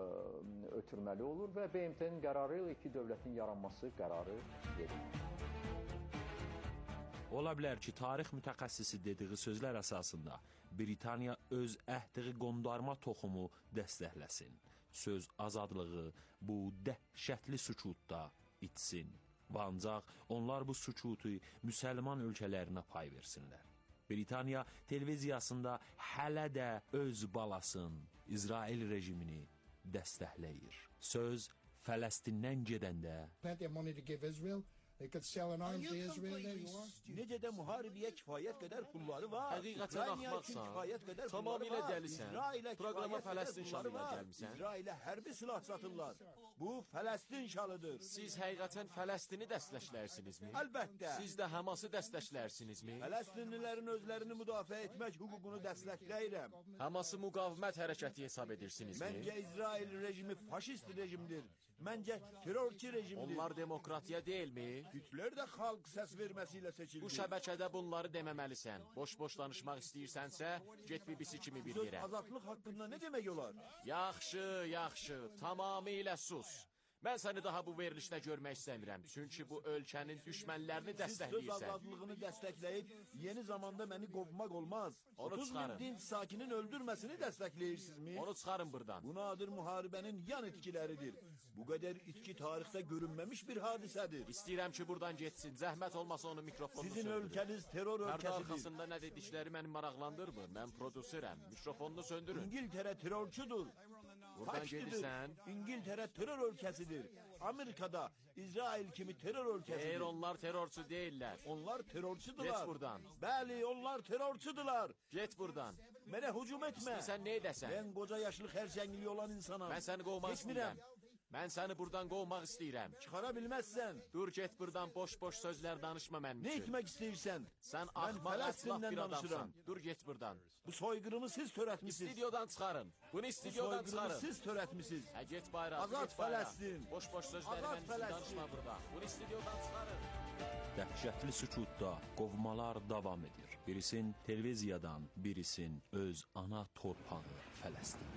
ötürməli olur və BMT-nin qərarı ilə iki dövlətin yaranması qərarı verilir. Ola bilər ki, tarix mütəxəssisi dediyi sözlər əsasında Britaniya öz əhdiği qondarma toxumu dəstəkləsin. Söz azadlığı bu dəhşətli sükutda itsin, Və ancaq onlar bu sükutu müsəlman ölkələrinə pay versinlər. Britaniya televiziyasında hələ də öz balasın İsrail rejimini dəstəkləyir. Söz Fələstindən gedəndə Necə də müharibəyə kifayət qədər pulları var. Həqiqətən axmaqsan, tamamilə dəlisən. Proqrama Fələstin şalı ilə gəlmişsən. İsrailə hərbi silah satırlar. Bu Fələstin şalıdır. Siz həqiqətən Fələstini dəstəklərsinizmi? Əlbəttə. Siz də Haması dəstəklərsinizmi? Fələstinlilərin özlərini müdafiə etmək hüququnu dəstəkləyirəm. Haması müqavimət hərəkəti hesab edirsinizmi? Məncə İsrail rejimi faşist rejimdir. Məncə terrorçu rejimdir. Onlar demokratiya deyilmi? Hitler də xalq səs verməsilə seçildi. Bu şəbəkədə bunları deməməlisən. Boş-boş danışmaq istəyirsənsə, get BBC kimi bir yerə. Söz azadlıq haqqında nə demək olar? Yaxşı, tamamilə sus. Mən səni daha bu verilişdə görmək istəmirəm. Çünki bu ölkənin düşmənlərini dəstəkləyirsən. Siz söz azadlığını dəstəkləyib, yeni zamanda məni qovmaq olmaz. Onu 30 çıxarın. min dinc sakinin öldürməsini dəstəkləyirsinizmi? Onu çıxarın buradan. Bu nadir müharibənin yan itkiləridir. Bu qədər itki tarixdə görünməmiş bir hadisədir. İstəyirəm ki, buradan getsin. Zəhmət olmasa onu mikrofonunu Sizin ölkəniz terror ölkəsidir. Pərdə arxasında nə dedikləri məni maraqlandırmır. Mən prodüserəm. Mikrofonunu söndürün. İngiltərə terrorçudur. Buradan gedirsən. İngiltərə terror ölkəsidir. Amerikada İsrail kimi terror ölkəsidir. Eğer onlar terrorçu değiller. Onlar terrorçudular. Get buradan. Bəli, onlar terrorçudular. Get buradan. Mənə hücum etmə. İstəyirsən nə edəsən? Mən qoca yaşlı xərçəngli olan insanam. Mən səni qovmaq istəyirəm. Mən səni buradan qovmaq istəyirəm. Çıxara bilməzsən. Dur, get buradan, boş-boş sözlər danışma mənim üçün. Nə etmək istəyirsən? Sən axmaq, əslaf bir adamsan. Dur, get buradan. Bu soyqırımı siz törətmisiniz. İstidiodan çıxarın. Bunu istidiodan çıxarın. Bu soyqırımı siz törətmisiniz. Hə, get bayrağa, Azad Fələstin. Boş-boş sözləri mənim üçün danışma burada. Bunu istidiodan çıxarın. Dəhşətli sükutda qovmalar davam edir. Birisin televiziyadan, birisin öz ana torpağı Fələstin.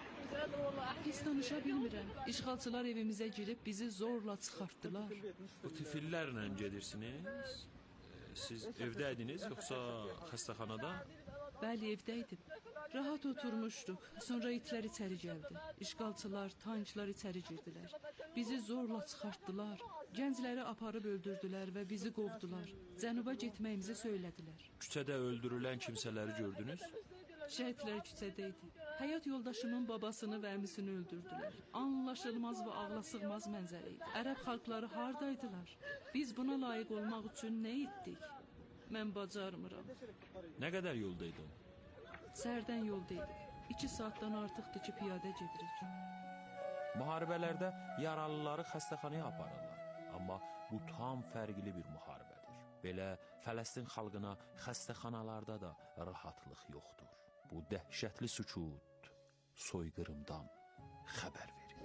Pis danışa bilmirəm. İşğalçılar evimizə girib bizi zorla çıxartdılar. Bu tifillərlə gedirsiniz? Siz evdəydiniz, yoxsa xəstəxanada? Bəli, evdəydim. Rahat oturmuşduq. Sonra itlər içəri gəldi. İşğalçılar, tanklar içəri girdilər. Bizi zorla çıxartdılar. Gəncləri aparıb öldürdülər və bizi qovdular. Cənuba getməyimizi söylədilər. Küçədə öldürülən kimsələri gördünüz? Şəhidlər küçədə idi. Həyat yoldaşımın babasını və əmisini öldürdülər. Anlaşılmaz və ağlasığmaz mənzərə idi. Ərəb xalqları hardaydılar? Biz buna layiq olmaq üçün nə etdik? Mən bacarmıram. Nə qədər yoldaydın? Səhərdən yoldaydık. 2 saatdan artıqdır ki, piyadə gedirik. Müharibələrdə yaralıları xəstəxanaya aparırlar. Amma bu tam fərqli bir müharibədir. Belə Fələstin xalqına xəstəxanalarda da rahatlıq yoxdur. Bu dəhşətli sükut soyqırımdan xəbər verir.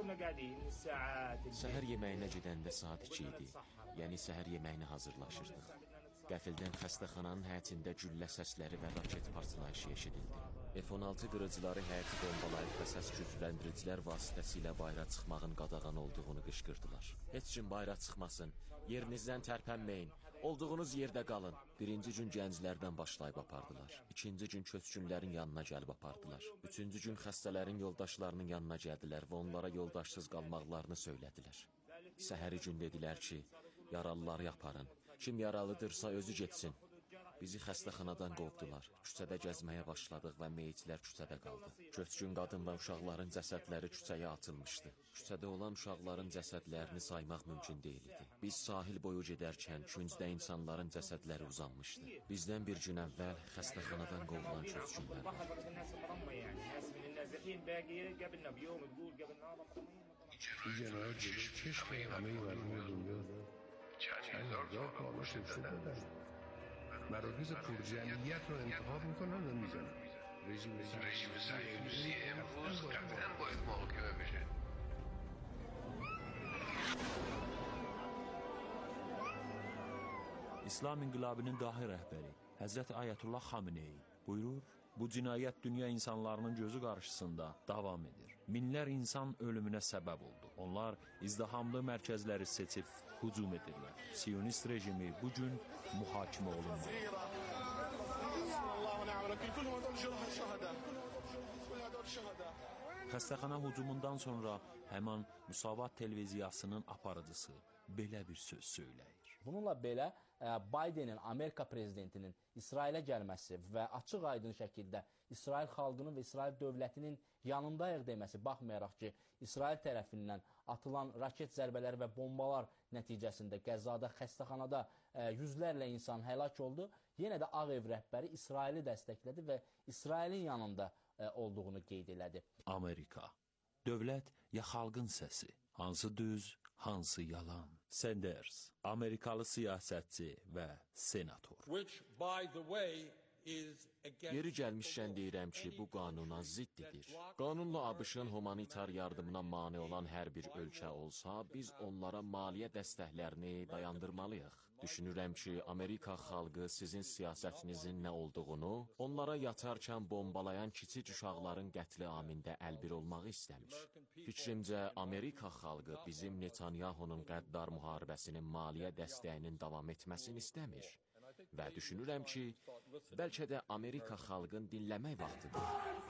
Səhər yeməyinə gedəndə saat 2 idi. Yəni səhər yeməyini hazırlaşırdıq. Qəfildən xəstəxananın həyətində güllə səsləri və raket partlayışı eşidildi. F-16 qırıcıları həyəti bombalayıb və səs gücləndiricilər vasitəsilə bayıra çıxmağın qadağan olduğunu qışqırdılar. Heç kim bayıra çıxmasın, yerinizdən tərpənməyin, olduğunuz yerdə qalın. Birinci gün gənclərdən başlayıb apardılar. İkinci gün köçkünlərin yanına gəlib apardılar. Üçüncü gün xəstələrin yoldaşlarının yanına gəldilər və onlara yoldaşsız qalmaqlarını söylədilər. Səhəri gün dedilər ki, yaralıları aparın. Kim yaralıdırsa özü getsin. Bizi xəstəxanadan qovdular. Küçədə gəzməyə başladıq və meyitlər küçədə qaldı. Köçkün qadın və uşaqların cəsədləri küçəyə atılmışdı. Küçədə olan uşaqların cəsədlərini saymaq mümkün deyildi. Biz sahil boyu gedərkən küncdə insanların cəsədləri uzanmışdı. Bizdən bir gün əvvəl xəstəxanadan qovulan köçkünlər var. مراکز پرجمعیت رو انتخاب میکنن و میزنن رژیم صهیونیستی امروز قطعا باید محاکمه بشه İslam İnqilabının dahi rəhbəri Həzrət Ayətullah Xamenei buyurur, bu cinayət dünya insanlarının gözü qarşısında davam edir. Minlər insan ölümünə səbəb oldu. Onlar izdihamlı mərkəzləri seçib hücum edirlər. Siyonist rejimi bugün mühakimə olunmalı. Xəstəxana hücumundan sonra həman Müsavat televiziyasının aparıcısı belə bir söz söyləyir. Bununla belə Bidenin, Amerika prezidentinin İsrailə gəlməsi və açıq-aydın şəkildə İsrail xalqının və İsrail dövlətinin yanındayıq deməsi, baxmayaraq ki, İsrail tərəfindən atılan raket zərbələri və bombalar nəticəsində Qəzzada, xəstəxanada yüzlərlə insan həlak oldu. Yenə də Ağ Ev rəhbəri İsraili dəstəklədi və İsrailin yanında olduğunu qeyd elədi. Amerika, dövlət ya xalqın səsi, hansı düz, hansı yalan? Sanders, Amerikalı siyasətçi və senator. Yeri gəlmişkən deyirəm ki, bu qanuna ziddidir. Qanunla ABŞ-ın humanitar yardımına mane olan hər bir ölkə olsa, biz onlara maliyyə dəstəklərini dayandırmalıyıq. Düşünürəm ki, Amerika xalqı sizin siyasətinizin nə olduğunu, onlara yatarkən bombalayan kiçik uşaqların qətli amində əlbir olmağı istəmir. Fikrimcə, Amerika xalqı bizim Netanyahunun qəddar müharibəsinin maliyyə dəstəyinin davam etməsini istəmir. Və düşünürəm ki, bəlkə də Amerika xalqın dinləmək vaxtıdır.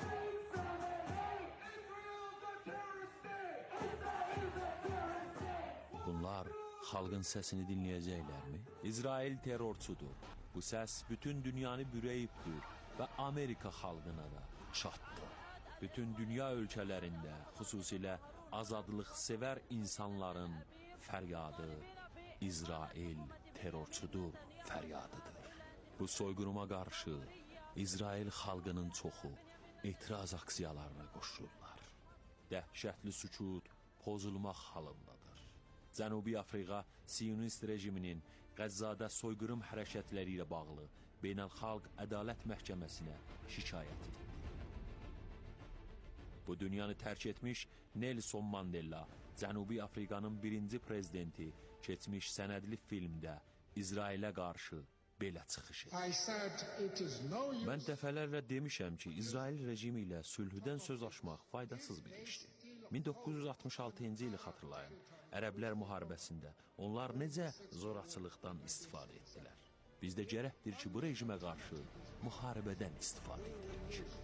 Bunlar xalqın səsini dinləyəcəklərmi? İsrail terrorçudur. Bu səs bütün dünyanı bürəyibdir və Amerika xalqına da çatdı. Bütün dünya ölkələrində, xüsusilə azadlıq sevər insanların fəryadı İsrail terrorçudur fəryadıdır. Bu soyqırıma qarşı İsrail xalqının çoxu etiraz aksiyalarına qoşulurlar. Dəhşətli sükut pozulmaq halındadır. Cənubi Afrika Siyonist rejiminin Qəzzada soyqırım hərəkətləri ilə bağlı Beynəlxalq Ədalət Məhkəməsinə şikayət etdi. Bu dünyanı tərk etmiş Nelson Mandela, Cənubi Afrikanın birinci prezidenti, keçmiş sənədli filmdə İsrailə qarşı belə çıxış edir. Mən dəfələrlə demişəm ki, İsrail rejimi ilə sülhüdən söz açmaq faydasız bir işdir. 1966-cı ili xatırlayın, Ərəblər müharibəsində onlar necə zorakılıqdan istifadə etdilər. Biz də gərəkdir ki, bu rejimə qarşı müharibədən istifadə edirik.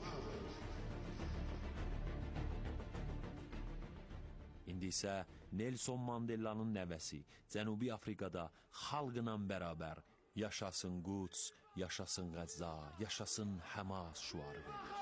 İndi isə Nelson Mandela'nın nəvəsi Cənubi Afrikada xalqla bərabər yaşasın Quds, yaşasın Qəzza, yaşasın Həmas şüarı verir.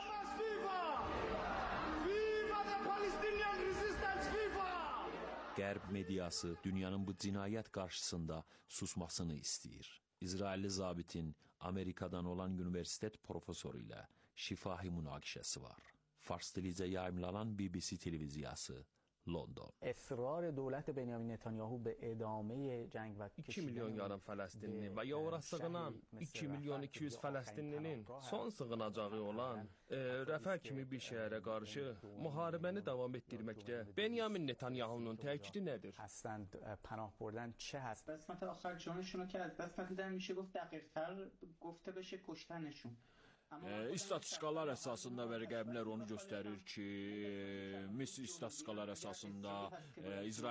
Qərb mediası dünyanın bu cinayət qarşısında susmasını istəyir. İsrailli zabitin Amerikadan olan universitet profesoru ilə şifahi münaqişəsi var. Fars dilicə yayımlanan BBC televiziyası London. اصرار دولت بنیامین نتانیاهو به ادامه جنگ و 2 milyon yarım Fələstinli və ya ora sığınan 2 milyon 200 Fələstinlinin son sığınacağı olan Rəfah kimi bir şəhərə qarşı müharibəni davam etdirməkdə Benyamin Netanyahunun təkidi nədir? هستند پناه بردن چه هست؟ قسمت آخر جانشون رو که از دست ندادن میشه گفت دقیق‌تر گفته بشه کشتنشون. İstatistikalar əsasında və rəqəmlər onu göstərir ki, mis istatistikalar əsasında İsrail